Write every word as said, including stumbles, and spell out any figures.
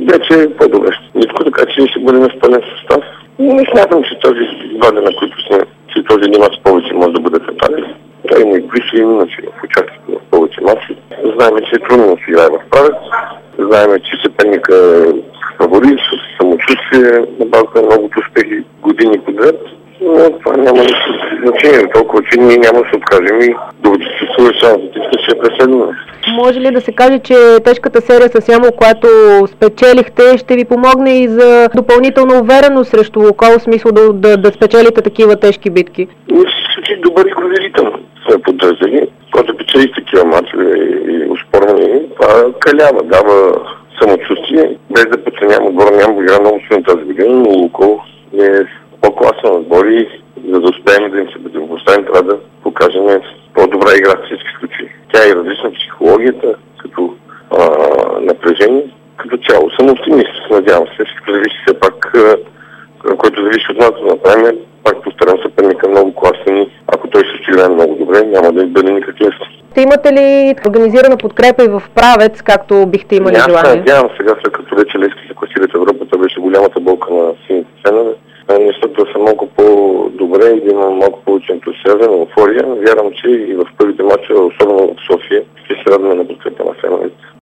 вече е по-добре. Нито така, че ще бъдем в пълен състав. Не смятам, че този ваде, на които сме, че този един мач повече може да бъде фатален. Той има и плюси, иначе в участието в повече мачи. Знаем, че е трудно да се играе в Правец. Знаем, че съперника е фаворит с самочувствие, на база на многото успехи години подред. Но това няма нищо значение, толкова че ние няма да се откажем и да съществува шансът, че ще преследваме. Може ли да се каже, че тежката серия с Ямбол, която спечелихте, ще ви помогне и за допълнителна увереност срещу Лукол, в смисъл да, да, да спечелите такива тежки битки? Ние се случи добър игровизител сме поддържали, когато печелих такива мачове и успорване, това калява, дава самочувствие, без да подценявам отбора на Ямбол, игра много силно тази година, но Лукол е по-класен отбор и за да успеем да им се противопоставим, трябва да покажем по-добра игра в всички случаи. Тя е различна психологията, като а, напрежение, като цяло. Съм оптимист, надявам се. Всичко зависи все пак, а, което зависи от нас да направим. Пак повторям, съперника много класен. Ако той ще играе много добре, няма да бъде никак лесно. Те имате ли организирана подкрепа и в Правец, както бихте имали не, желание? Аз надявам сега, след като вече Левски се класира в Европа, това беше голямата болка на сините фенове. Нещата са малко по-добре и да има малко повече ентусиазъм, еуфория. Вярвам, че и в първите мачове, особено в София, ще се радваме на подкрепа на феновете.